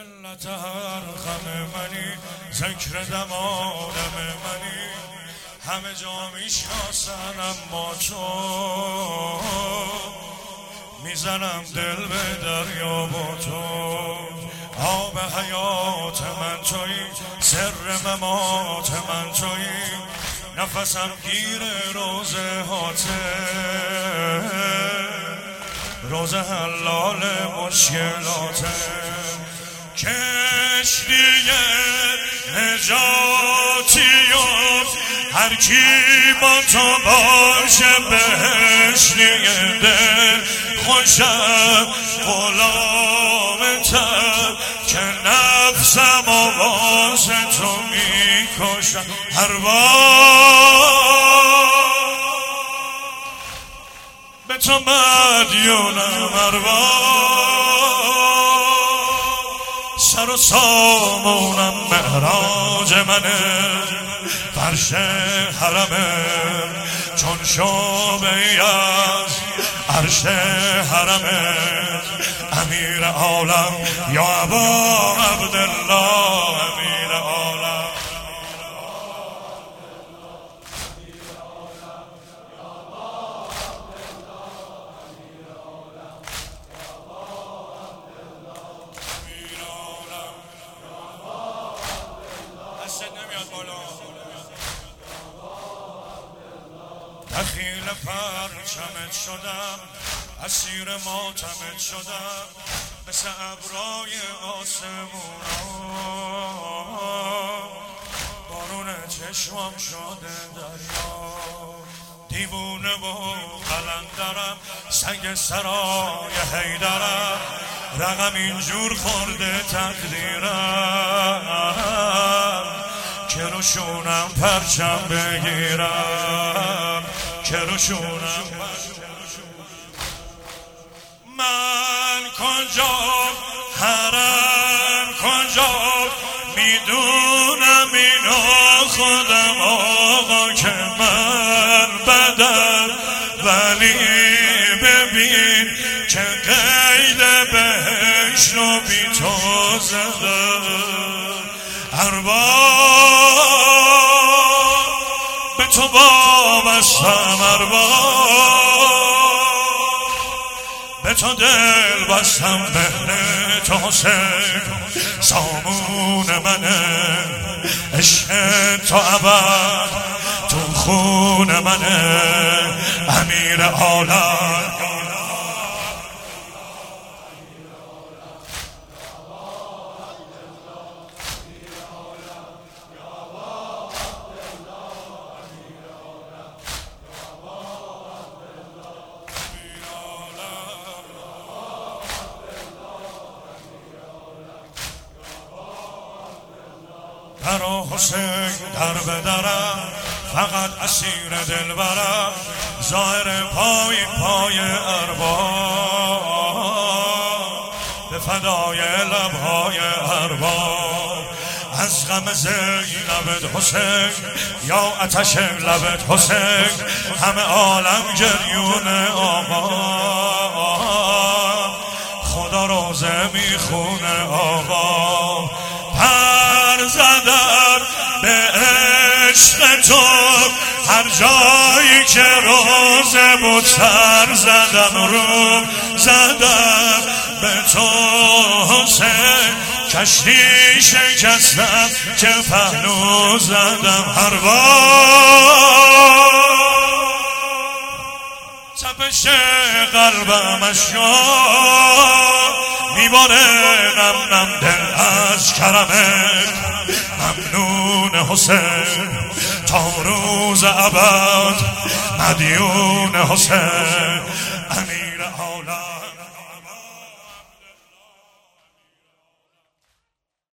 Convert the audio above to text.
علت هر غم منی، ذکر دم آدم منی، همه جا میشناسن اما تو میزنم دل به دریا با تو. آب حیات من تویی، سر ممات من تویی، نفسم گیر روزه هاته، روزه حلال مشکلاته. کشتی نجاتی و هر کی با تو باشه بهشتی دل خوشم غلامتم که نفسم و واسه تو میکشم هر بار به تو مدیونم هر بار سر و سامونم معراج منه فرش حرمه چون شعبه‌ای از عرش حرمه امیر عالم یا ابا عبدالله امیر عالم دخیل پرچمت شدم اسیر ماتمت شدم مثل ابرای آسمونا بارون چشمم شده دریا دیوونه و قلندرم سگ سرای حیدرم رقم اینجور خورده تقدیرم که روشونم پرچم بگیرم که روشونم من کجا حرم کجا میدونم اینو خودم آقا که من بدم ولی ببین که قید بهش رو بی تو زدم هر بار به تو وابستم هر بار به تو دل بستم بهر تو حسین سامون منه عشق تو ابد تو خون منه امیر عالم در حسین در بدرم فقط اسیر دل برم ظاهر پای ارباب به فدای لبهای ارباب از غم زینبت حسین یا آتش لبت حسین همه عالم جریون آقا خدا روزه میخونه آقا پر زدم به عشق تو هر جایی که روزه بود سر زدم رو زدم به تو حسین کشتی شکستم که پهلو زدم هر بار تپش قلبم اشیاء میباره نم دل از کرمت ممنون حسین تا روز ابد مدیون حسین امیر عالم